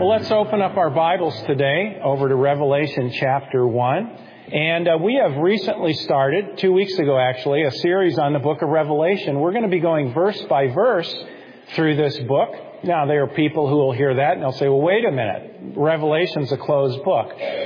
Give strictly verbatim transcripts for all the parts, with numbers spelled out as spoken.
Well, let's open up our Bibles today over to Revelation chapter one. And uh, we have recently started, two weeks ago actually, a series on the book of Revelation. We're going to be going verse by verse through this book. Now, there are people who will hear that and they'll say, well, wait a minute. Revelation's a closed book.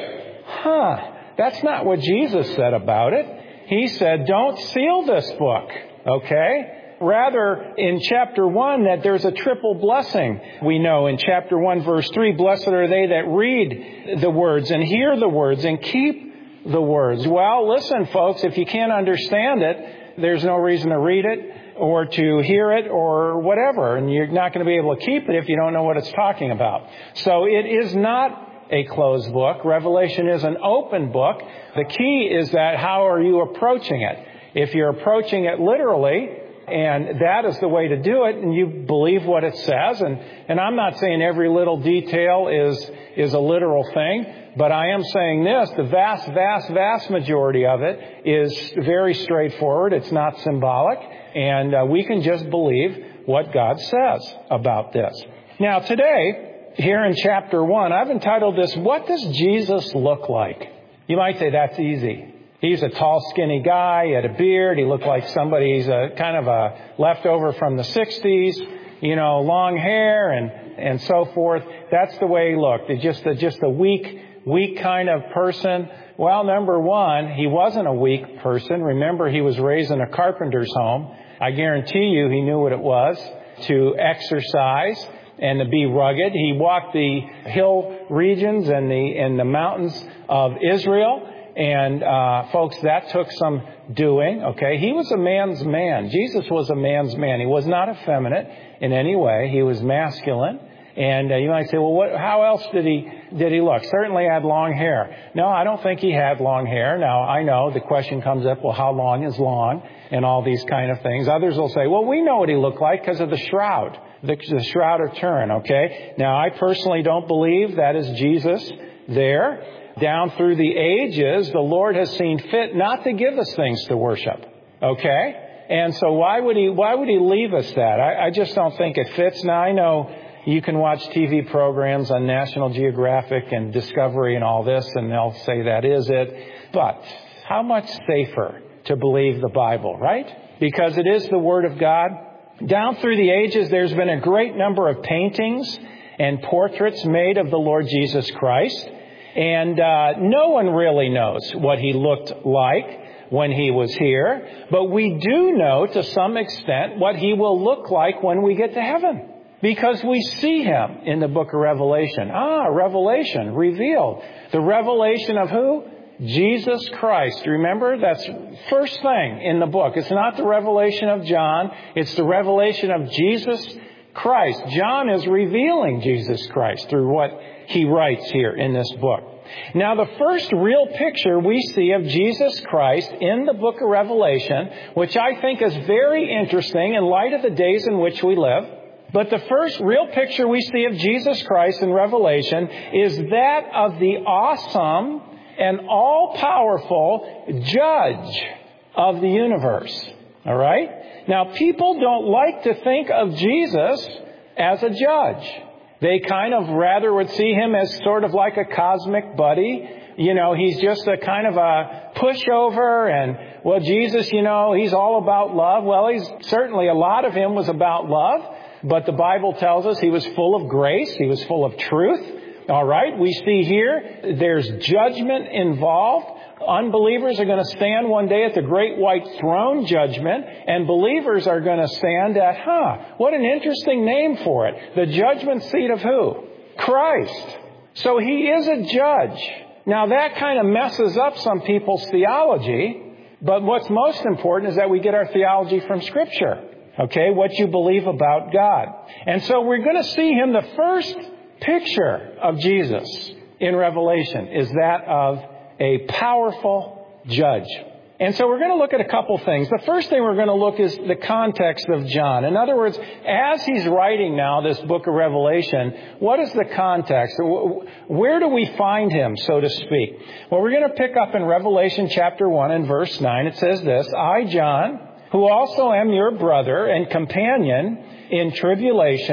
Huh. That's not what Jesus said about it. He said, don't seal this book. Okay? Rather, in chapter one, that there's a triple blessing. We know in chapter one, verse three, blessed are they that read the words and hear the words and keep the words. Well, listen, folks, if you can't understand it, there's no reason to read it or to hear it or whatever. And you're not going to be able to keep it if you don't know what it's talking about. So it is not a closed book. Revelation is an open book. The key is that how are you approaching it? If you're approaching it literally, and that is the way to do it, and you believe what it says. And, and I'm not saying every little detail is, is a literal thing, but I am saying this, the vast, vast, vast majority of it is very straightforward. It's not symbolic, and uh, we can just believe what God says about this. Now today, here in chapter one, I've entitled this, What Does Jesus Look Like? You might say that's easy. He's a tall, skinny guy. He had a beard. He looked like somebody, he's a kind of a leftover from the sixties, you know, long hair and, and so forth. That's the way he looked. He's just a, just a weak, weak kind of person. Well, number one, he wasn't a weak person. Remember, he was raised in a carpenter's home. I guarantee you he knew what it was to exercise and to be rugged. He walked the hill regions and the, and the mountains of Israel. And, uh, folks, that took some doing, okay? He was a man's man. Jesus was a man's man. He was not effeminate in any way. He was masculine. And uh, you might say, well, what, how else did he, did he look? Certainly had long hair. No, I don't think he had long hair. Now, I know the question comes up, well, how long is long? And all these kind of things. Others will say, well, we know what he looked like because of the shroud, the, the shroud of Turin, okay? Now, I personally don't believe that is Jesus there. Down through the ages, the Lord has seen fit not to give us things to worship. Okay? And so why would he, why would he leave us that? I, I just don't think it fits. Now, I know you can watch T V programs on National Geographic and Discovery and all this, and they'll say that is it. But how much safer to believe the Bible, right? Because it is the Word of God. Down through the ages, there's been a great number of paintings and portraits made of the Lord Jesus Christ. And uh, no one really knows what he looked like when he was here. But we do know to some extent what he will look like when we get to heaven. Because we see him in the book of Revelation. Ah, Revelation, revealed. The revelation of who? Jesus Christ. Remember, that's first thing in the book. It's not the revelation of John. It's the revelation of Jesus Christ. John is revealing Jesus Christ through what he writes here in this book. Now, the first real picture we see of Jesus Christ in the book of Revelation, which I think is very interesting in light of the days in which we live, but the first real picture we see of Jesus Christ in Revelation is that of the awesome and all-powerful judge of the universe. All right? Now, people don't like to think of Jesus as a judge. They kind of rather would see him as sort of like a cosmic buddy. You know, he's just a kind of a pushover. And, well, Jesus, you know, he's all about love. Well, he's certainly, a lot of him was about love. But the Bible tells us he was full of grace. He was full of truth. All right. We see here there's judgment involved. Unbelievers are going to stand one day at the great white throne judgment, and believers are going to stand at, huh, what an interesting name for it. The judgment seat of who? Christ. So he is a judge. Now that kind of messes up some people's theology, but what's most important is that we get our theology from Scripture. Okay, what you believe about God. And so we're going to see him, the first picture of Jesus in Revelation is that of a powerful judge. And so we're going to look at a couple things. The first thing we're going to look is the context of John. In other words, as he's writing now this book of Revelation, what is the context? Where do we find him, so to speak? Well, we're going to pick up in Revelation chapter one and verse nine. It says this, I, John, who also am your brother and companion in tribulation,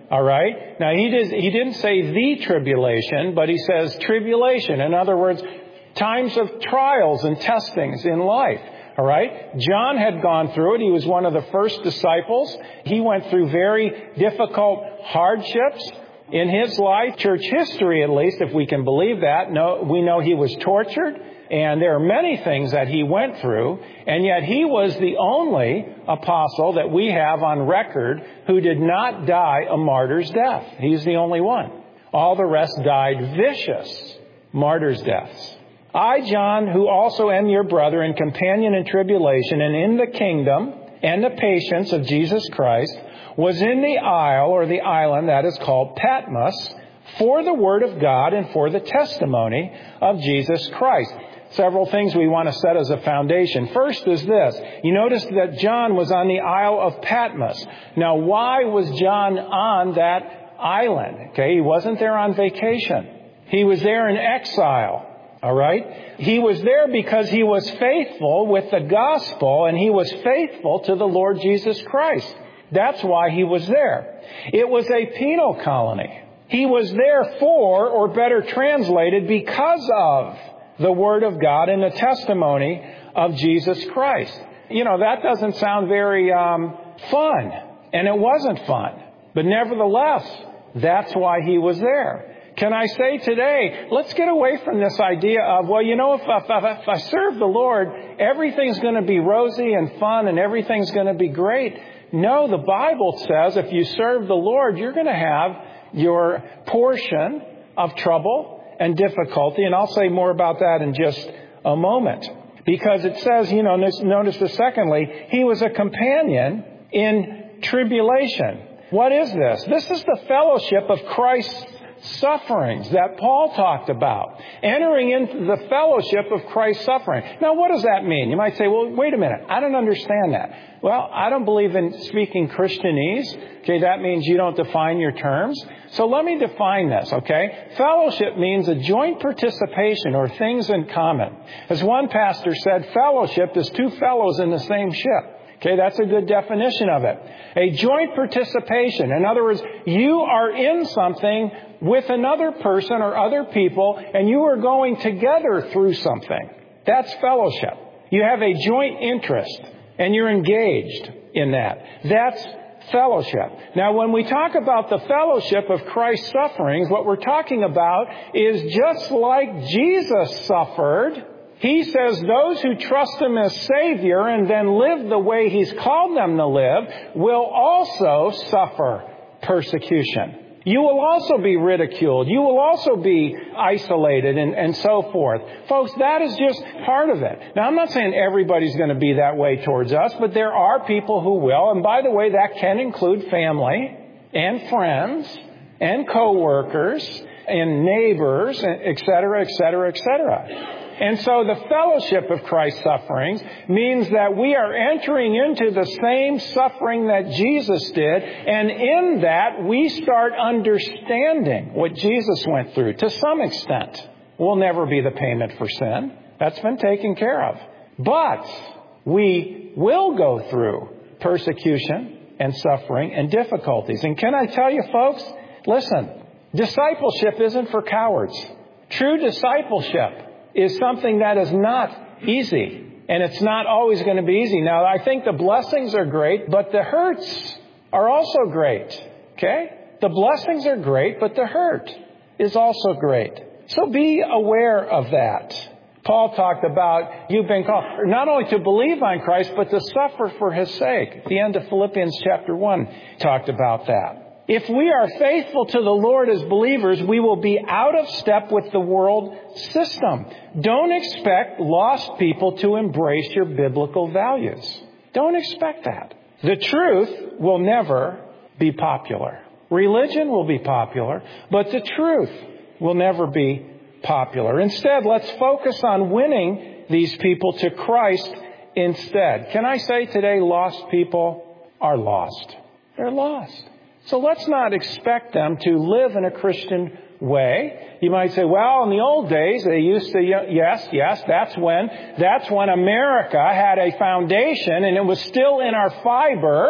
All right? Now, he, did, he didn't say the tribulation, but he says tribulation. In other words, times of trials and testings in life. All right? John had gone through it. He was one of the first disciples. He went through very difficult hardships in his life. Church history, at least, if we can believe that, no, we know he was tortured. And there are many things that he went through, and yet he was the only apostle that we have on record who did not die a martyr's death. He's the only one. All the rest died vicious martyr's deaths. I, John, who also am your brother and companion in tribulation and in the kingdom and the patience of Jesus Christ, was in the isle or the island that is called Patmos for the word of God and for the testimony of Jesus Christ. Several things we want to set as a foundation. First is this. You notice that John was on the Isle of Patmos. Now, why was John on that island? Okay, he wasn't there on vacation. He was there in exile. All right? He was there because he was faithful with the gospel, and he was faithful to the Lord Jesus Christ. That's why he was there. It was a penal colony. He was there for, or better translated, because of the Word of God and the testimony of Jesus Christ. You know, that doesn't sound very um, fun. And it wasn't fun. But nevertheless, that's why he was there. Can I say today, let's get away from this idea of, well, you know, if, if, if I serve the Lord, everything's going to be rosy and fun and everything's going to be great. No, the Bible says if you serve the Lord, you're going to have your portion of trouble and difficulty, and I'll say more about that in just a moment. Because it says, you know, notice this secondly, he was a companion in tribulation. What is this? This is the fellowship of Christ's sufferings that Paul talked about. Entering into the fellowship of Christ's suffering. Now, what does that mean? You might say, well, wait a minute. I don't understand that. Well, I don't believe in speaking Christianese. Okay, that means you don't define your terms. So let me define this, okay? Fellowship means a joint participation or things in common. As one pastor said, fellowship is two fellows in the same ship. Okay, that's a good definition of it. A joint participation. In other words, you are in something with another person or other people, and you are going together through something. That's fellowship. You have a joint interest, and you're engaged in that. That's fellowship. Now, when we talk about the fellowship of Christ's sufferings, what we're talking about is just like Jesus suffered. He says those who trust Him as Savior and then live the way He's called them to live will also suffer persecution. You will also be ridiculed. You will also be isolated and, and so forth. Folks, that is just part of it. Now, I'm not saying everybody's going to be that way towards us, but there are people who will. And by the way, that can include family and friends and co-workers and neighbors, et cetera, et cetera, et cetera. And so the fellowship of Christ's sufferings means that we are entering into the same suffering that Jesus did. And in that, we start understanding what Jesus went through to some extent. We'll never be the payment for sin. That's been taken care of. But we will go through persecution and suffering and difficulties. And can I tell you, folks, listen, discipleship isn't for cowards. True discipleship is something that is not easy. And it's not always going to be easy. Now, I think the blessings are great, but the hurts are also great. Okay? The blessings are great, but the hurt is also great. So be aware of that. Paul talked about you've been called not only to believe on Christ, but to suffer for His sake. At the end of Philippians chapter one talked about that. If we are faithful to the Lord as believers, we will be out of step with the world system. Don't expect lost people to embrace your biblical values. Don't expect that. The truth will never be popular. Religion will be popular, but the truth will never be popular. Instead, let's focus on winning these people to Christ instead. Can I say today, lost people are lost. They're lost. So let's not expect them to live in a Christian way. You might say, well, in the old days, they used to, yes, yes, that's when, that's when America had a foundation and it was still in our fiber.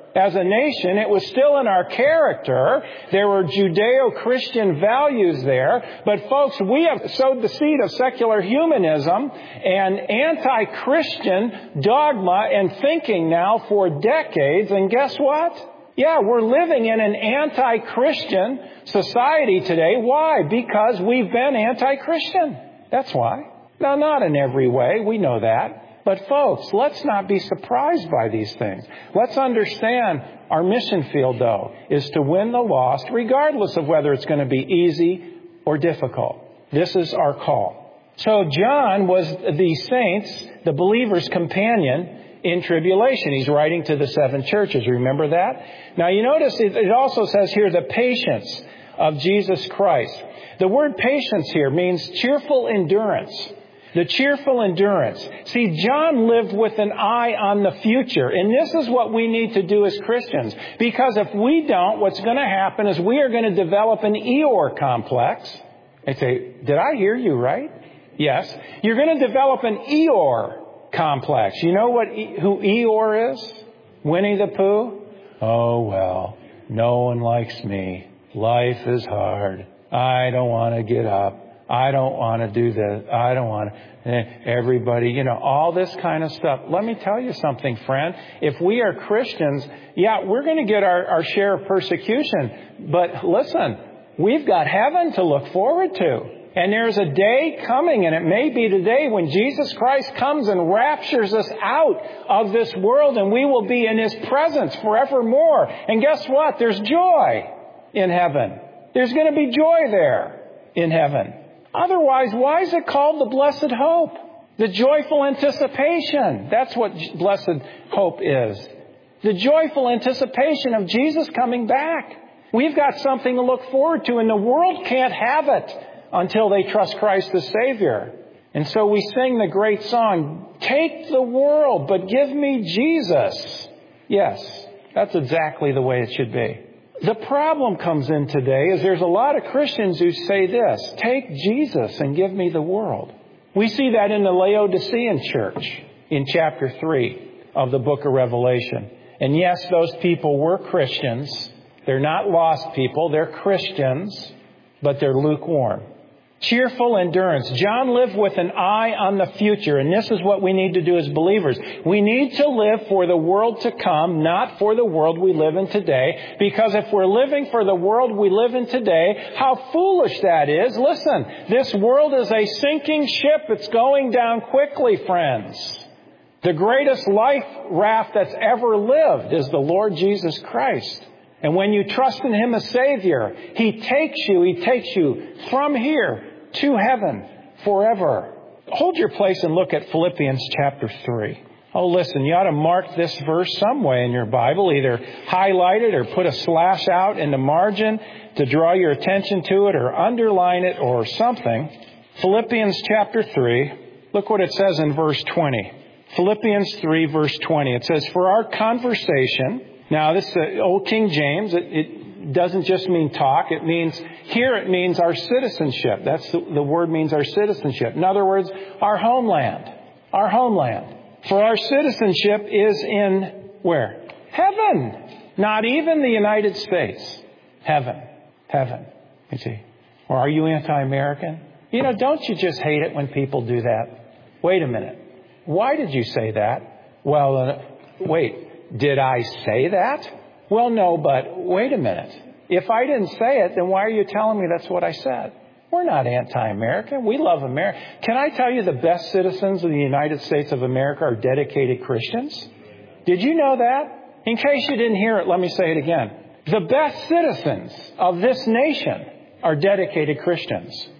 as a nation. It was still in our character. There were Judeo-Christian values there. But folks, we have sowed the seed of secular humanism and anti-Christian dogma and thinking now for decades. And guess what? Yeah, we're living in an anti-Christian society today. Why? Because we've been anti-Christian. That's why. Now, not in every way. We know that. But folks, let's not be surprised by these things. Let's understand our mission field, though, is to win the lost, regardless of whether it's going to be easy or difficult. This is our call. So John was the saints, the believers' companion in tribulation. He's writing to the seven churches. Remember that? Now, you notice it also says here the patience of Jesus Christ. The word patience here means cheerful endurance. The cheerful endurance. See, John lived with an eye on the future. And this is what we need to do as Christians. Because if we don't, what's going to happen is we are going to develop an Eeyore complex. And say, did I hear you right? Yes. You're going to develop an Eeyore complex. You know what who Eeyore is? Winnie the Pooh? Oh, well, no one likes me. Life is hard. I don't want to get up. I don't want to do this. I don't want to. Everybody, you know, all this kind of stuff. Let me tell you something, friend. If we are Christians, yeah, we're going to get our, our share of persecution. But listen, we've got heaven to look forward to. And there's a day coming, and it may be today, when Jesus Christ comes and raptures us out of this world, and we will be in His presence forevermore. And guess what? There's joy in heaven. There's going to be joy there in heaven. Otherwise, why is it called the blessed hope? The joyful anticipation. That's what blessed hope is. The joyful anticipation of Jesus coming back. We've got something to look forward to, and the world can't have it until they trust Christ as Savior. And so we sing the great song, "Take the world, but give me Jesus." Yes, that's exactly the way it should be. The problem comes in today is there's a lot of Christians who say this, "Take Jesus and give me the world." We see that in the Laodicean church in chapter three of the book of Revelation. And yes, those people were Christians. They're not lost people. They're Christians, but they're lukewarm. Cheerful endurance. John lived with an eye on the future, and this is what we need to do as believers. We need to live for the world to come, not for the world we live in today. Because if we're living for the world we live in today, how foolish that is. Listen, this world is a sinking ship. It's going down quickly, friends. The greatest life raft that's ever lived is the Lord Jesus Christ. And when you trust in Him as Savior, He takes you, He takes you from here to heaven forever. Hold your place and look at Philippians chapter three. Oh, listen, you ought to mark this verse some way in your Bible, either highlight it or put a slash out in the margin to draw your attention to it, or underline it or something. Philippians chapter three, look what it says in verse twenty. Philippians three, verse twenty. It says, "For our conversation..." Now, this is uh, Old King James. It, it doesn't just mean talk. It means, here it means our citizenship. That's the, the word means our citizenship. In other words, our homeland. Our homeland. For our citizenship is in where? Heaven. Not even the United States. Heaven. Heaven. You see. Or are you anti-American? You know, don't you just hate it when people do that? Wait a minute. Why did you say that? Well, uh, wait. Did I say that? Well, no, but wait a minute. If I didn't say it, then why are you telling me that's what I said? We're not anti-American. We love America. Can I tell you the best citizens of the United States of America are dedicated Christians? Did you know that? In case you didn't hear it, let me say it again. The best citizens of this nation are dedicated Christians.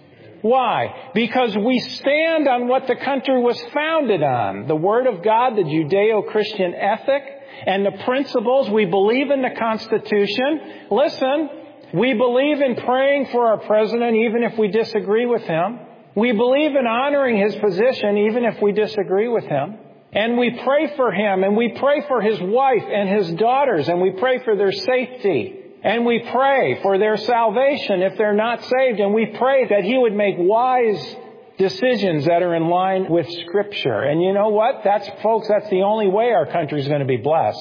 Why? Because we stand on what the country was founded on. The Word of God, the Judeo-Christian ethic, and the principles. We believe in the Constitution. Listen, we believe in praying for our president even if we disagree with him. We believe in honoring his position even if we disagree with him. And we pray for him, and we pray for his wife and his daughters, and we pray for their safety. And we pray for their salvation if they're not saved. And we pray that He would make wise decisions that are in line with Scripture. And you know what? That's, folks, that's the only way our country is going to be blessed.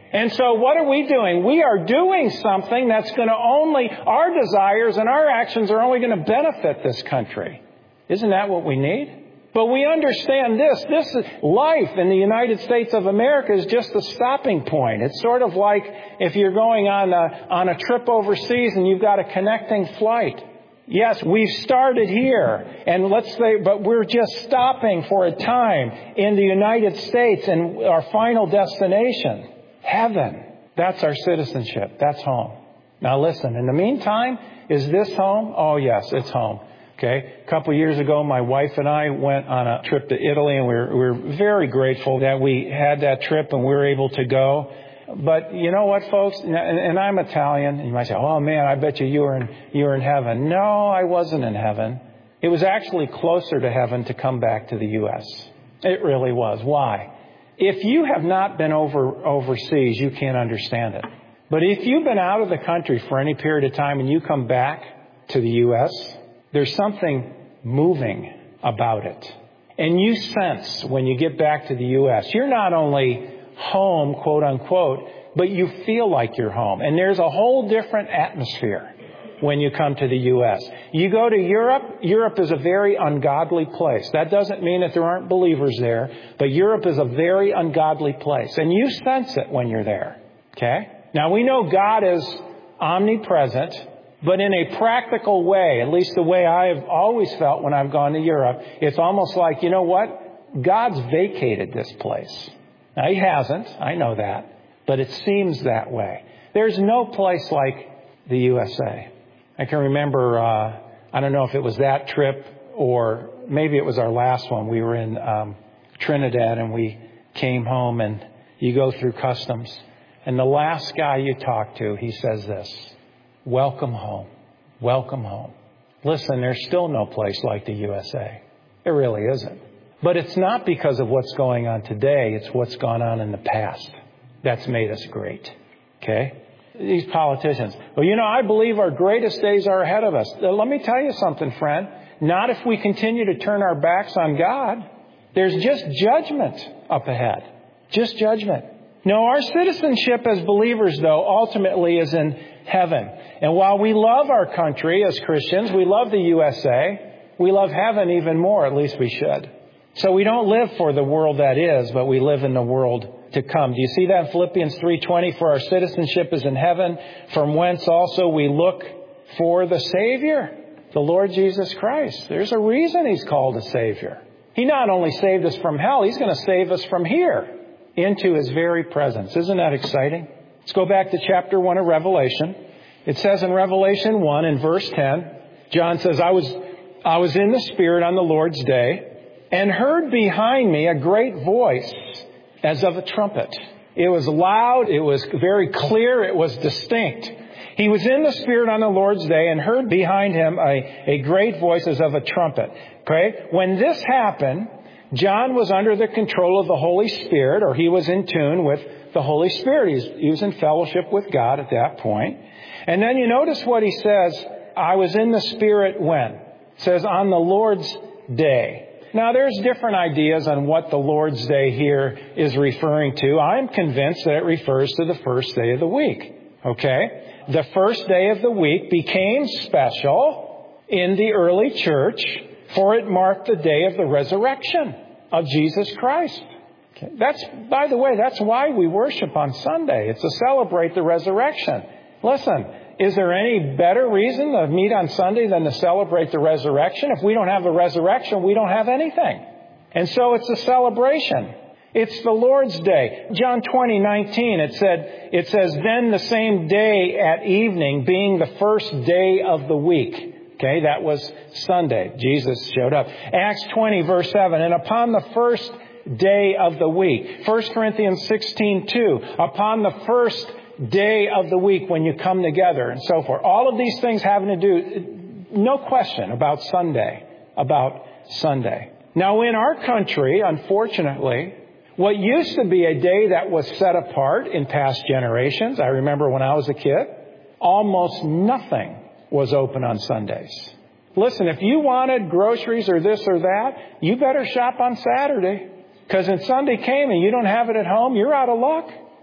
And so what are we doing? We are doing something that's going to only, our desires and our actions are only going to benefit this country. Isn't that what we need? But we understand this. This is, life in the United States of America is just a stopping point. It's sort of like if you're going on a, on a trip overseas and you've got a connecting flight. Yes, we've started here, and let's say, but we're just stopping for a time in the United States and our final destination. Heaven. That's our citizenship. That's home. Now listen, in the meantime, is this home? Oh yes, it's home. Okay. A couple of years ago, my wife and I went on a trip to Italy, and we we're, we we're very grateful that we had that trip and we were able to go. But you know what, folks? And, and I'm Italian. And you might say, oh man, I bet you you were in, you were in heaven. No, I wasn't in heaven. It was actually closer to heaven to come back to the U S. It really was. Why? If you have not been over overseas, you can't understand it. But if you've been out of the country for any period of time and you come back to the U S, there's something moving about it. And you sense when you get back to the U S, you're not only home, quote unquote, but you feel like you're home. And there's a whole different atmosphere when you come to the U S. You go to Europe, Europe is a very ungodly place. That doesn't mean that there aren't believers there, but Europe is a very ungodly place. And you sense it when you're there. Okay? Now we know God is omnipresent, but in a practical way, at least the way I've always felt when I've gone to Europe, it's almost like, you know what? God's vacated this place. Now, He hasn't. I know that. But it seems that way. There's no place like the U S A. I can remember, uh, I don't know if it was that trip or maybe it was our last one. We were in um, Trinidad and we came home and you go through customs. And the last guy you talk to, he says this, welcome home, welcome home. Listen, there's still no place like the U S A. It really isn't. But it's not because of what's going on today. It's what's gone on in the past that's made us great. Okay? These politicians. Well, you know, I believe our greatest days are ahead of us. Let me tell you something, friend. Not if we continue to turn our backs on God. There's just judgment up ahead. Just judgment. No, our citizenship as believers, though, ultimately is in heaven. And while we love our country as Christians, we love the U S A, we love heaven even more, at least we should. So we don't live for the world that is, but we live in the world to come. Do you see that in Philippians three twenty? For our citizenship is in heaven, from whence also we look for the Savior, the Lord Jesus Christ. There's a reason He's called a Savior. He not only saved us from hell, He's going to save us from here into His very presence. Isn't that exciting? Let's go back to chapter one of Revelation. It says in Revelation one in verse ten, John says, I was, I was in the Spirit on the Lord's day and heard behind me a great voice as of a trumpet. It was loud. It was very clear. It was distinct. He was in the Spirit on the Lord's day and heard behind him a, a great voice as of a trumpet. Okay? When this happened, John was under the control of the Holy Spirit, or he was in tune with the Holy Spirit. He's, he was in fellowship with God at that point. And then you notice what he says, I was in the Spirit when? It says on the Lord's day. Now, there's different ideas on what the Lord's Day here is referring to. I'm convinced that it refers to the first day of the week. Okay? The first day of the week became special in the early church, for it marked the day of the resurrection of Jesus Christ. Okay? That's, by the way, that's why we worship on Sunday. It's to celebrate the resurrection. Listen, is there any better reason to meet on Sunday than to celebrate the resurrection? If we don't have the resurrection, we don't have anything. And so it's a celebration. It's the Lord's Day. John twenty nineteen, it said, it says, then the same day at evening, being the first day of the week. Okay, that was Sunday. Jesus showed up. Acts twenty, verse seven, and upon the first day of the week. First Corinthians sixteen, two, upon the first day of the week when you come together and so forth. All of these things having to do, no question, about Sunday. About Sunday. Now, in our country, unfortunately, what used to be a day that was set apart in past generations, I remember when I was a kid, almost nothing was open on Sundays. Listen, if you wanted groceries or this or that, you better shop on Saturday. Because when Sunday came and you don't have it at home, you're out of luck.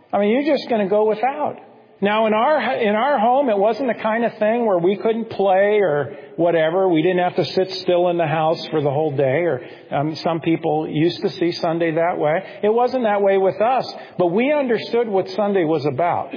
I mean, you're just going to go without. Now, in our in our home, it wasn't the kind of thing where we couldn't play or whatever. We didn't have to sit still in the house for the whole day. Or um, some people used to see Sunday that way. It wasn't that way with us. But we understood what Sunday was about.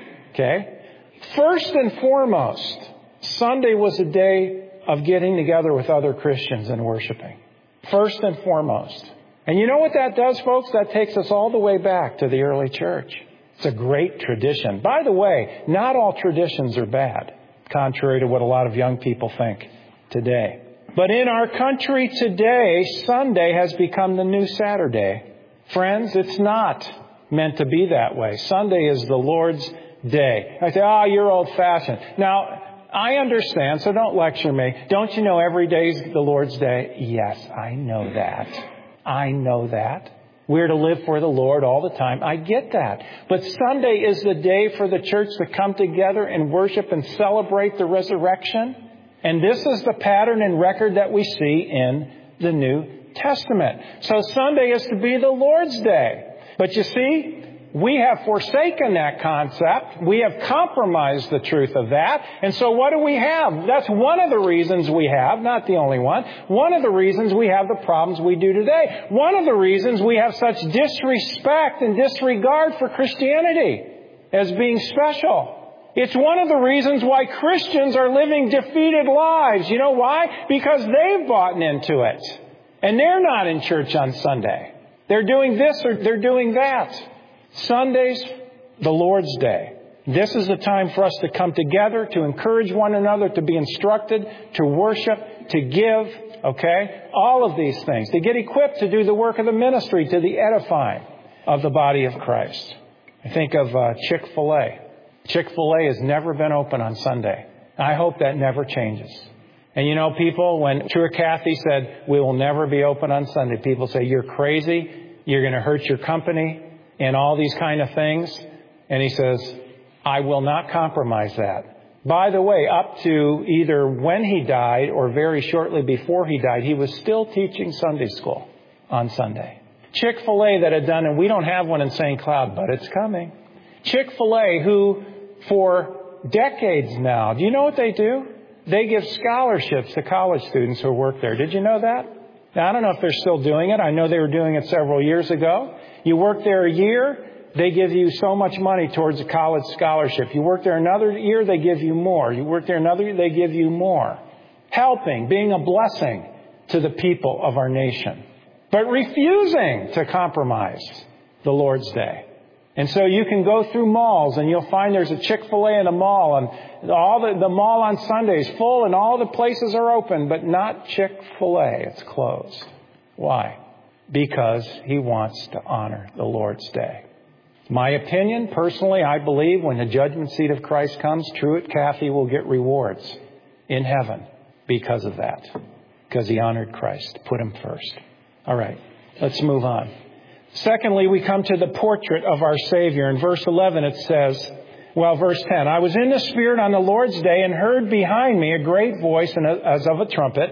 Okay? First and foremost, Sunday was a day of getting together with other Christians and worshiping. First and foremost. And you know what that does, folks? That takes us all the way back to the early church. It's a great tradition. By the way, not all traditions are bad, contrary to what a lot of young people think today. But in our country today, Sunday has become the new Saturday. Friends, it's not meant to be that way. Sunday is the Lord's day. I say, oh, you're old-fashioned. Now, I understand, so don't lecture me. Don't you know every day's the Lord's day? Yes, I know that. I know that. We're to live for the Lord all the time. I get that. But Sunday is the day for the church to come together and worship and celebrate the resurrection. And this is the pattern and record that we see in the New Testament. So Sunday is to be the Lord's day. But you see, we have forsaken that concept. We have compromised the truth of that. And so what do we have? That's one of the reasons we have, not the only one, one of the reasons we have the problems we do today. One of the reasons we have such disrespect and disregard for Christianity as being special. It's one of the reasons why Christians are living defeated lives. You know why? Because they've bought into it. And they're not in church on Sunday. They're doing this or they're doing that. Sunday's the Lord's Day. This is the time for us to come together, to encourage one another, to be instructed, to worship, to give, okay? All of these things. To get equipped to do the work of the ministry, to the edifying of the body of Christ. I think of uh, Chick-fil-A. Chick-fil-A has never been open on Sunday. I hope that never changes. And you know, people, when True Kathy said, we will never be open on Sunday, people say, you're crazy, you're going to hurt your company, and all these kind of things. And he says, I will not compromise that. By the way, up to either when he died or very shortly before he died, he was still teaching Sunday school on Sunday. Chick-fil-A that had done, and we don't have one in Saint Cloud, but it's coming. Chick-fil-A, who for decades now, do you know what they do? They give scholarships to college students who work there. Did you know that? Now, I don't know if they're still doing it. I know they were doing it several years ago. You work there a year, they give you so much money towards a college scholarship. You work there another year, they give you more. You work there another year, they give you more. Helping, being a blessing to the people of our nation. But refusing to compromise the Lord's Day. And so you can go through malls and you'll find there's a Chick-fil-A in a mall, and all the, the mall on Sunday is full and all the places are open, but not Chick-fil-A. It's closed. Why? Because he wants to honor the Lord's Day. My opinion, personally, I believe when the judgment seat of Christ comes, Truett Cathy will get rewards in heaven because of that. Because he honored Christ, put him first. All right, let's move on. Secondly, we come to the portrait of our Savior. In verse eleven it says, well, verse ten, I was in the Spirit on the Lord's day and heard behind me a great voice as of a trumpet,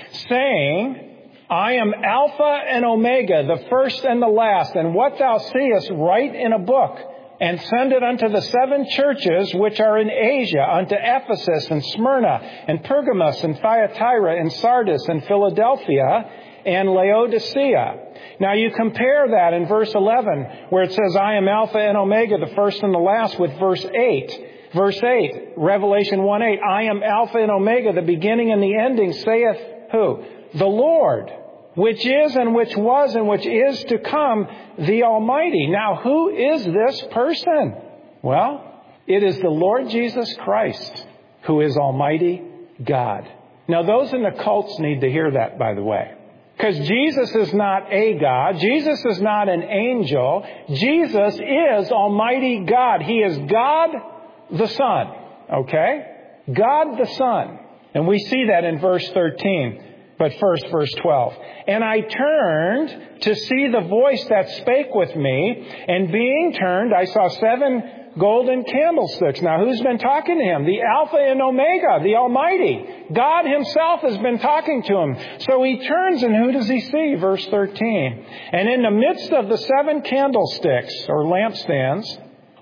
saying, I am Alpha and Omega, the first and the last, and what thou seest write in a book, and send it unto the seven churches which are in Asia, unto Ephesus and Smyrna, and Pergamos and Thyatira and Sardis and Philadelphia and Laodicea. Now you compare that in verse eleven, where it says, I am Alpha and Omega, the first and the last, with verse eight. Verse eight, Revelation one eight, I am Alpha and Omega, the beginning and the ending, saith who? The Lord, which is and which was and which is to come, the Almighty. Now, who is this person? Well, it is the Lord Jesus Christ, who is Almighty God. Now, those in the cults need to hear that, by the way. Because Jesus is not a God. Jesus is not an angel. Jesus is Almighty God. He is God the Son. Okay? God the Son. And we see that in verse thirteen. But first, verse twelve. And I turned to see the voice that spake with me. And being turned, I saw seven golden candlesticks. Now, who's been talking to him? The Alpha and Omega, the Almighty. God himself has been talking to him. So he turns, and who does he see? Verse thirteen. And in the midst of the seven candlesticks, or lampstands,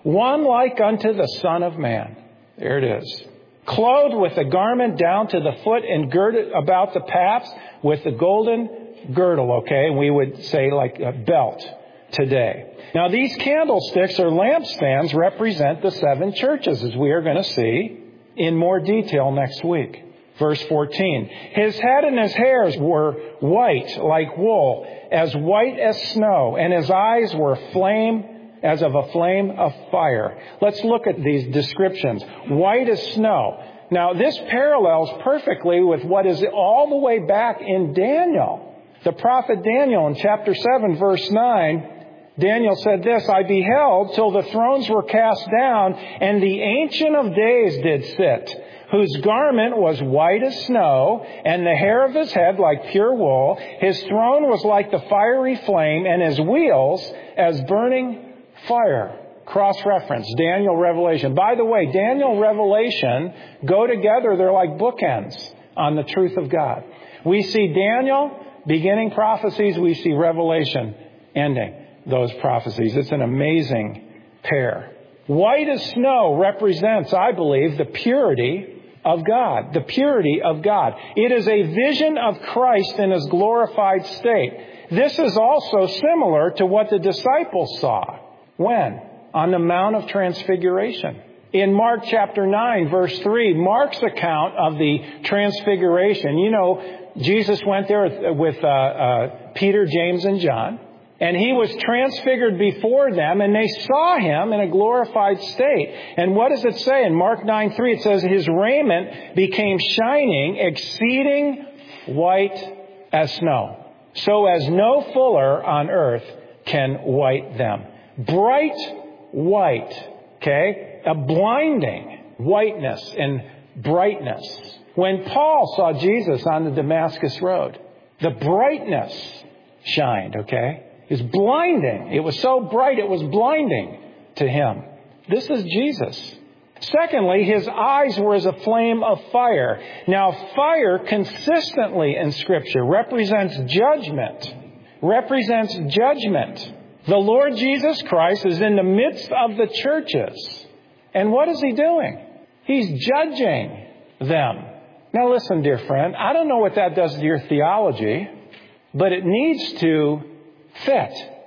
one like unto the Son of Man. There it is. Clothed with a garment down to the foot and girded about the paps with the golden girdle, okay? We would say like a belt today. Now these candlesticks or lampstands represent the seven churches, as we are going to see in more detail next week. Verse fourteen. His head and his hairs were white like wool, as white as snow, and his eyes were flame as of a flame of fire. Let's look at these descriptions. White as snow. Now, this parallels perfectly with what is all the way back in Daniel. The prophet Daniel in chapter seven, verse nine, Daniel said this, I beheld till the thrones were cast down, and the Ancient of Days did sit, whose garment was white as snow, and the hair of his head like pure wool. His throne was like the fiery flame, and his wheels as burning fire. Cross-reference, Daniel, Revelation. By the way, Daniel, Revelation go together. They're like bookends on the truth of God. We see Daniel beginning prophecies. We see Revelation ending those prophecies. It's an amazing pair. White as snow represents, I believe, the purity of God. The purity of God. It is a vision of Christ in His glorified state. This is also similar to what the disciples saw. When? On the Mount of Transfiguration. In Mark chapter nine, verse three, Mark's account of the Transfiguration. You know, Jesus went there with uh, uh, Peter, James, and John. And He was transfigured before them, and they saw Him in a glorified state. And what does it say? In Mark nine three, it says, His raiment became shining, exceeding white as snow, so as no fuller on earth can white them. Bright white, okay? A blinding whiteness and brightness. When Paul saw Jesus on the Damascus Road, the brightness shined, okay? It was blinding. It was so bright, it was blinding to him. This is Jesus. Secondly, His eyes were as a flame of fire. Now, fire consistently in Scripture represents judgment. Represents judgment. The Lord Jesus Christ is in the midst of the churches. And what is He doing? He's judging them. Now listen, dear friend, I don't know what that does to your theology, but it needs to fit.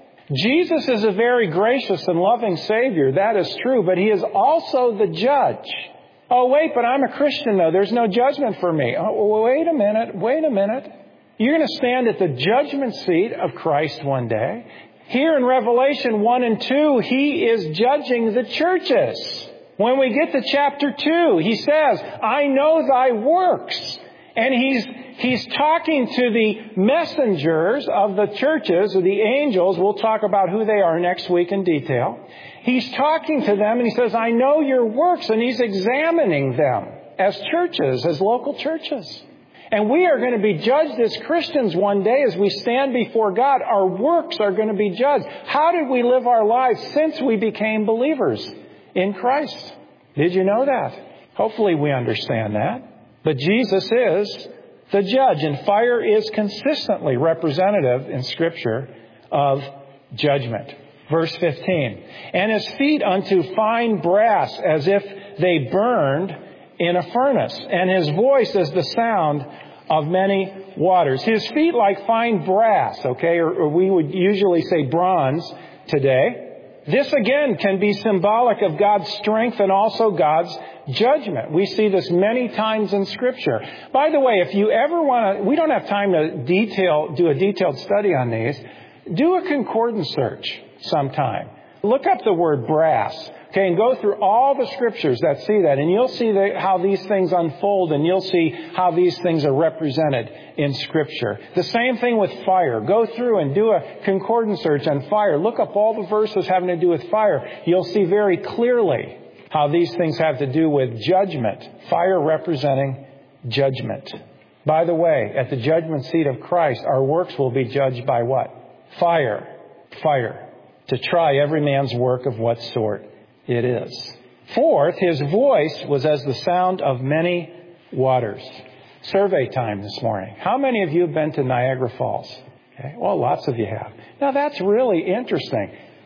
Jesus is a very gracious and loving Savior. That is true, but He is also the judge. Oh, wait, but I'm a Christian, though. There's no judgment for me. Oh, wait a minute. Wait a minute. You're going to stand at the judgment seat of Christ one day. Here in Revelation one and two, He is judging the churches. When we get to chapter two, He says, I know thy works. And He's He's talking to the messengers of the churches, or the angels. We'll talk about who they are next week in detail. He's talking to them and He says, I know your works. And He's examining them as churches, as local churches. And we are going to be judged as Christians one day as we stand before God. Our works are going to be judged. How did we live our lives since we became believers in Christ? Did you know that? Hopefully we understand that. But Jesus is the judge, and fire is consistently representative in Scripture of judgment. Verse fifteen, and His feet unto fine brass, as if they burned in a furnace, and His voice as the sound of many waters. His feet like fine brass, okay, or, or we would usually say bronze today. This again can be symbolic of God's strength and also God's judgment. We see this many times in Scripture. By the way, if you ever want to, we don't have time to detail, do a detailed study on these. Do a concordance search sometime. Look up the word brass. Okay, and go through all the Scriptures that see that, and you'll see the, how these things unfold, and you'll see how these things are represented in Scripture. The same thing with fire. Go through and do a concordance search on fire. Look up all the verses having to do with fire. You'll see very clearly how these things have to do with judgment. Fire representing judgment. By the way, at the judgment seat of Christ, our works will be judged by what? Fire. Fire. To try every man's work of what sort it is. Fourth, His voice was as the sound of many waters. Survey time this morning. How many of you have been to Niagara Falls? Okay. Well, lots of you have. Now, that's really interesting.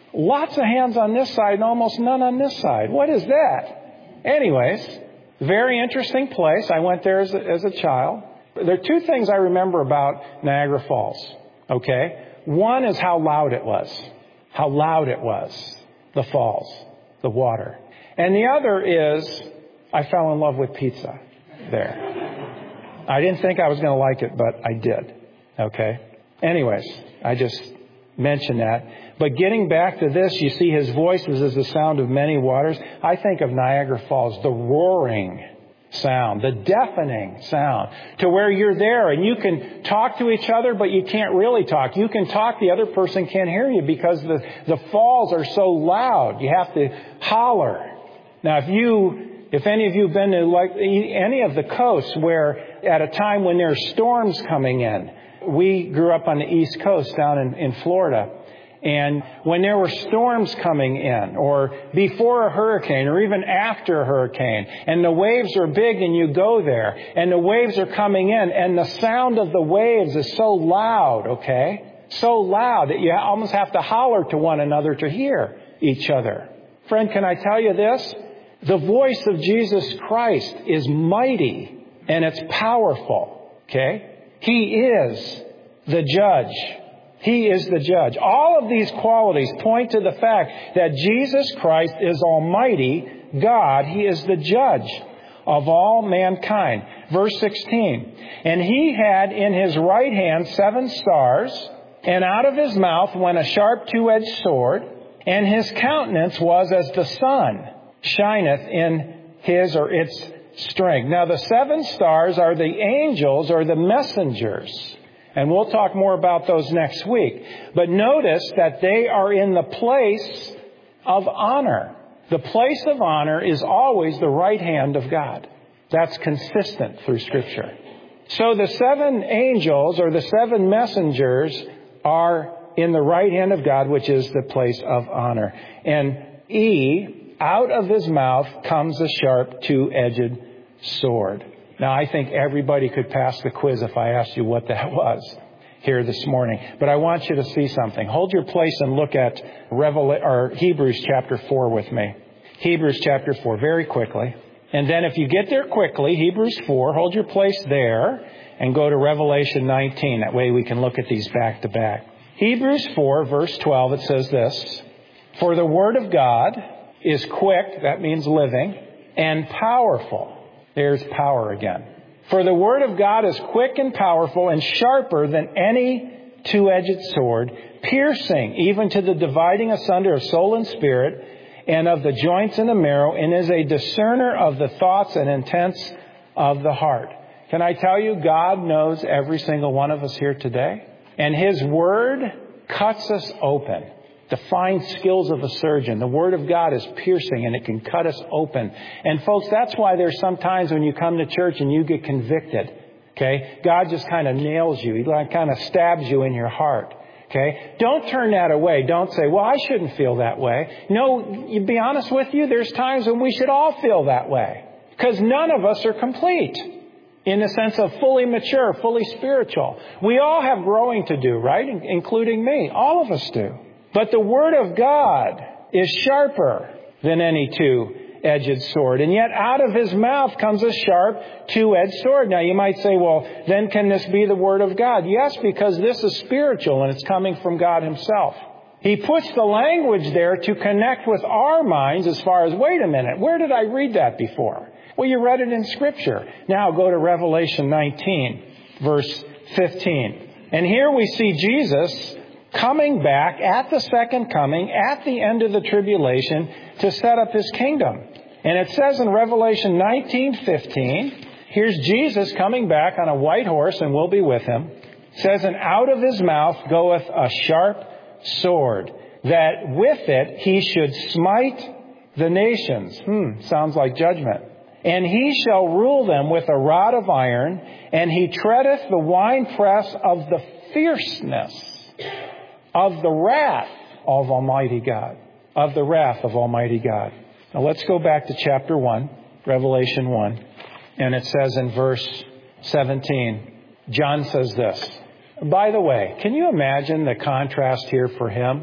Lots of hands on this side and almost none on this side. What is that? Anyways, very interesting place. I went there as a, as a child. There are two things I remember about Niagara Falls. Okay? One is how loud it was. How loud it was. The falls. The water. And the other is I fell in love with pizza there. I didn't think I was going to like it, but I did. Okay? Anyways, I just mentioned that. But getting back to this, you see his voice was as the sound of many waters. I think of Niagara Falls, the roaring sound, the deafening sound, to where you're there and you can talk to each other, but you can't really talk. You can talk, the other person can't hear you because the, the falls are so loud. You have to holler. Now, if you... If any of you have been to like any of the coasts where at a time when there's storms coming in, we grew up on the East Coast down in, in Florida. And when there were storms coming in or before a hurricane or even after a hurricane and the waves are big and you go there and the waves are coming in and the sound of the waves is so loud, okay? So loud that you almost have to holler to one another to hear each other. Friend, can I tell you this? The voice of Jesus Christ is mighty and it's powerful. Okay? He is the judge. He is the judge. All of these qualities point to the fact that Jesus Christ is Almighty God. He is the judge of all mankind. Verse sixteen. And he had in his right hand seven stars, and out of his mouth went a sharp two-edged sword, and his countenance was as the sun shineth in his or its strength. Now the seven stars are the angels or the messengers. And we'll talk more about those next week. But notice that they are in the place of honor. The place of honor is always the right hand of God. That's consistent through Scripture. So the seven angels or the seven messengers are in the right hand of God, which is the place of honor. And E, out of his mouth comes a sharp two-edged sword. Now, I think everybody could pass the quiz if I asked you what that was here this morning. But I want you to see something. Hold your place and look at Revela- or Hebrews chapter four with me. Hebrews chapter four, very quickly. And then if you get there quickly, Hebrews four, hold your place there and go to Revelation nineteen. That way we can look at these back to back. Hebrews four, verse twelve, it says this. For the word of God is quick, that means living, and powerful. There's power again. For the word of God is quick and powerful and sharper than any two-edged sword, piercing even to the dividing asunder of soul and spirit and of the joints and the marrow, and is a discerner of the thoughts and intents of the heart. Can I tell you, God knows every single one of us here today. And His word cuts us open. The fine skills of a surgeon. The Word of God is piercing and it can cut us open. And folks, that's why there's some times when you come to church and you get convicted. Okay? God just kind of nails you. He like kind of stabs you in your heart. Okay? Don't turn that away. Don't say, well, I shouldn't feel that way. No, you be honest with you, there's times when we should all feel that way. Because none of us are complete. In the sense of fully mature, fully spiritual. We all have growing to do, right? Including me. All of us do. But the Word of God is sharper than any two-edged sword. And yet out of His mouth comes a sharp two-edged sword. Now you might say, well, then can this be the Word of God? Yes, because this is spiritual and it's coming from God Himself. He puts the language there to connect with our minds as far as, wait a minute, where did I read that before? Well, you read it in Scripture. Now go to Revelation nineteen, verse fifteen. And here we see Jesus coming back at the second coming, at the end of the tribulation, to set up His kingdom. And it says in Revelation nineteen fifteen, here's Jesus coming back on a white horse, and we'll be with Him. It says, and out of His mouth goeth a sharp sword, that with it He should smite the nations. Hmm, sounds like judgment. And He shall rule them with a rod of iron, and He treadeth the winepress of the fierceness of the wrath of Almighty God. Of the wrath of Almighty God. Now let's go back to chapter one, Revelation one. And it says in verse seventeen, John says this. By the way, can you imagine the contrast here for him?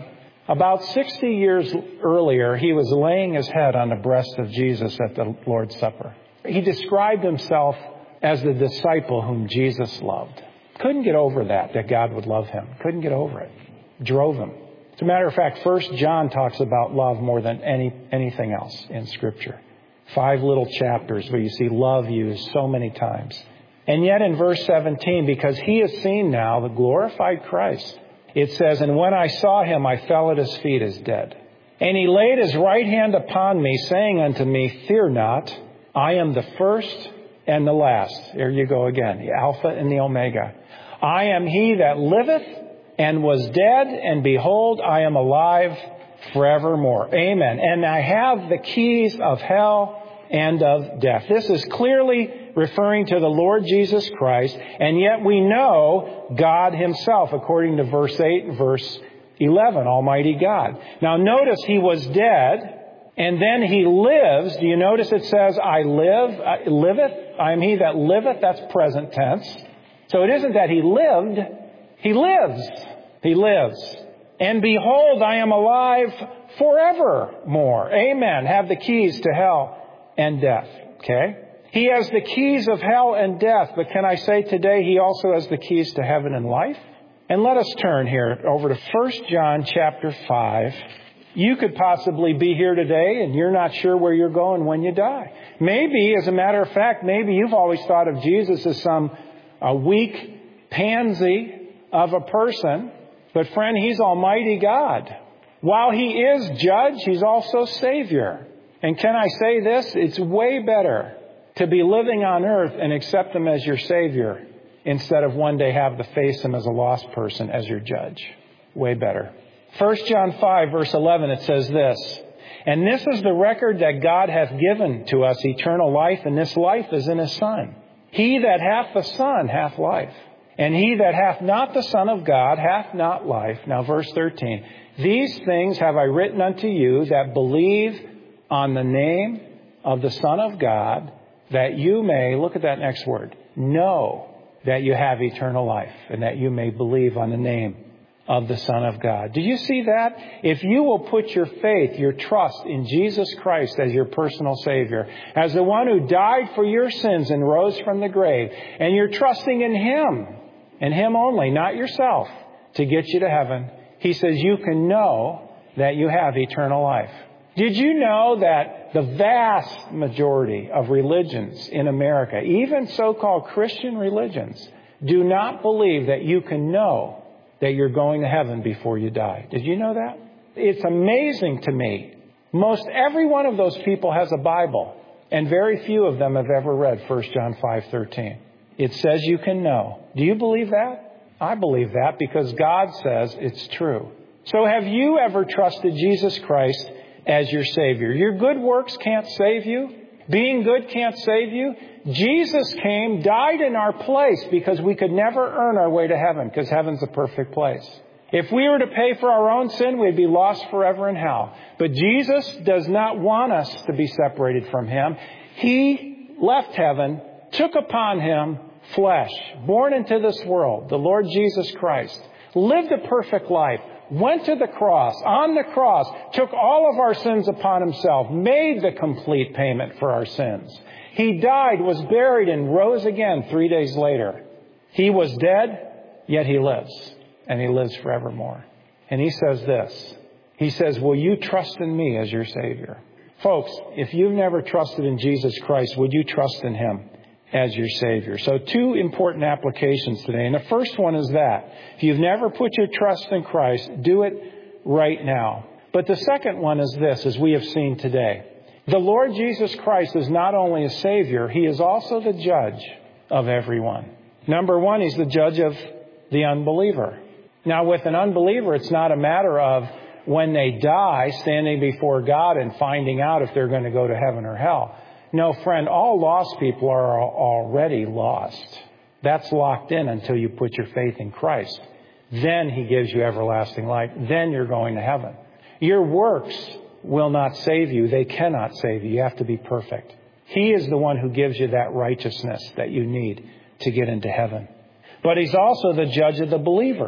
About sixty years earlier, he was laying his head on the breast of Jesus at the Lord's Supper. He described himself as the disciple whom Jesus loved. Couldn't get over that, that God would love him. Couldn't get over it. Drove him. As a matter of fact, First John talks about love more than any anything else in Scripture. Five little chapters where you see love used so many times. And yet in verse seventeen, because he has seen now the glorified Christ, it says, "And when I saw him, I fell at his feet as dead. And he laid his right hand upon me, saying unto me, Fear not, I am the first and the last." Here you go again, the Alpha and the Omega. "I am he that liveth and was dead, and behold, I am alive forevermore." Amen. "And I have the keys of hell and of death." This is clearly referring to the Lord Jesus Christ, and yet we know God himself, according to verse eight and verse eleven, Almighty God. Now notice he was dead, and then he lives. Do you notice it says, I live, I liveth? I am he that liveth. That's present tense. So it isn't that he lived. He lives. He lives. "And behold, I am alive forevermore." Amen. Have the keys to hell and death. Okay? He has the keys of hell and death, but can I say today he also has the keys to heaven and life? And let us turn here over to First John chapter five. You could possibly be here today and you're not sure where you're going when you die. Maybe, as a matter of fact, maybe you've always thought of Jesus as some a weak pansy of a person. But friend, he's Almighty God. While he is judge, he's also Savior. And can I say this? It's way better to be living on earth and accept him as your Savior instead of one day have to face him as a lost person as your judge. Way better. First John five verse eleven, it says this, "And this is the record that God hath given to us, eternal life, and this life is in his Son. He that hath the Son hath life. And he that hath not the Son of God hath not life." Now verse thirteen, "These things have I written unto you that believe on the name of the Son of God, that you may," look at that next word, "know that you have eternal life, and that you may believe on the name of the Son of God." Do you see that? If you will put your faith, your trust in Jesus Christ as your personal Savior, as the one who died for your sins and rose from the grave, and you're trusting in him, and him only, not yourself, to get you to heaven, he says you can know that you have eternal life. Did you know that the vast majority of religions in America, even so-called Christian religions, do not believe that you can know that you're going to heaven before you die? Did you know that? It's amazing to me. Most every one of those people has a Bible, and very few of them have ever read First John five thirteen. It says you can know. Do you believe that? I believe that because God says it's true. So have you ever trusted Jesus Christ as your Savior? Your good works can't save you. Being good can't save you. Jesus came, died in our place because we could never earn our way to heaven, because heaven's a perfect place. If we were to pay for our own sin, we'd be lost forever in hell. But Jesus does not want us to be separated from him. He left heaven, took upon him flesh, born into this world, the Lord Jesus Christ, lived a perfect life, went to the cross, on the cross, took all of our sins upon himself, made the complete payment for our sins. He died, was buried, and rose again three days later. He was dead, yet he lives, and he lives forevermore. And he says this. He says, will you trust in me as your Savior? Folks, if you've never trusted in Jesus Christ, would you trust in him as your Savior? So two important applications today. And the first one is that if you've never put your trust in Christ, do it right now. But the second one is this, as we have seen today. The Lord Jesus Christ is not only a Savior, he is also the judge of everyone. Number one, he's the judge of the unbeliever. Now, with an unbeliever, it's not a matter of when they die standing before God and finding out if they're going to go to heaven or hell. No, friend, all lost people are already lost. That's locked in until you put your faith in Christ. Then he gives you everlasting life. Then you're going to heaven. Your works will not save you. They cannot save you. You have to be perfect. He is the one who gives you that righteousness that you need to get into heaven. But he's also the judge of the believer.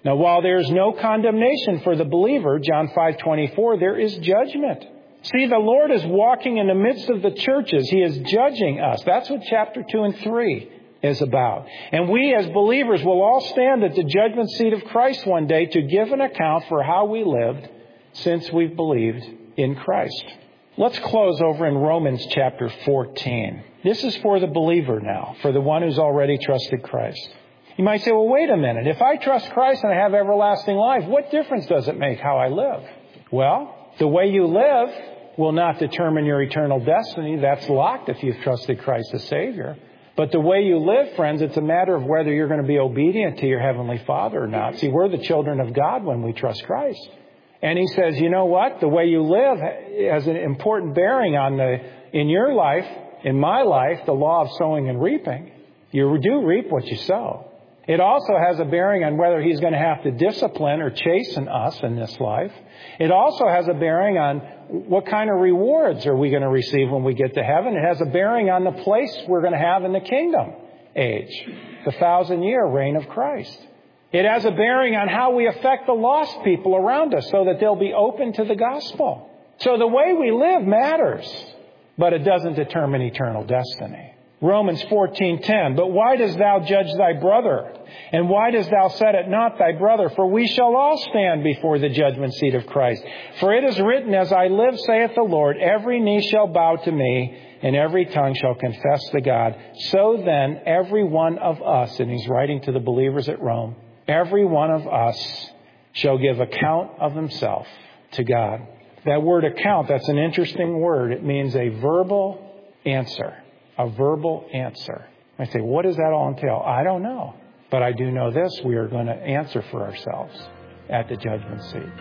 Now, while there is no condemnation for the believer, John five twenty-four, there is judgment. See, the Lord is walking in the midst of the churches. He is judging us. That's what chapter two and three is about. And we as believers will all stand at the judgment seat of Christ one day to give an account for how we lived since we've believed in Christ. Let's close over in Romans chapter fourteen. This is for the believer now, for the one who's already trusted Christ. You might say, well, wait a minute. If I trust Christ and I have everlasting life, what difference does it make how I live? Well, the way you live will not determine your eternal destiny. That's locked if you've trusted Christ as Savior. But the way you live, friends, it's a matter of whether you're going to be obedient to your Heavenly Father or not. See, we're the children of God when we trust Christ. And He says, you know what? The way you live has an important bearing on the, in your life, in my life, the law of sowing and reaping. You do reap what you sow. It also has a bearing on whether He's going to have to discipline or chasten us in this life. It also has a bearing on what kind of rewards are we going to receive when we get to heaven. It has a bearing on the place we're going to have in the kingdom age, the thousand year reign of Christ. It has a bearing on how we affect the lost people around us so that they'll be open to the gospel. So the way we live matters, but it doesn't determine eternal destiny. Romans fourteen ten, but why dost thou judge thy brother? And why dost thou set at naught thy brother? For we shall all stand before the judgment seat of Christ. For it is written, as I live, saith the Lord, every knee shall bow to me, and every tongue shall confess to God. So then, every one of us, and he's writing to the believers at Rome, every one of us shall give account of himself to God. That word account, that's an interesting word. It means a verbal answer. A verbal answer. I say, what does that all entail? I don't know. But I do know this. We are going to answer for ourselves at the judgment seat.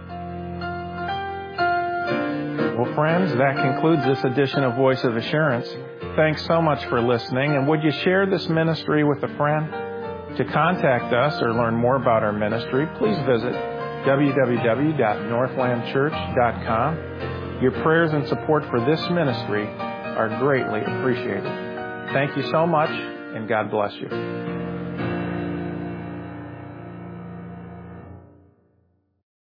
Well, friends, that concludes this edition of Voice of Assurance. Thanks so much for listening. And would you share this ministry with a friend? To contact us or learn more about our ministry, please visit w w w dot northland church dot com. Your prayers and support for this ministry are greatly appreciated. Thank you so much, and God bless you.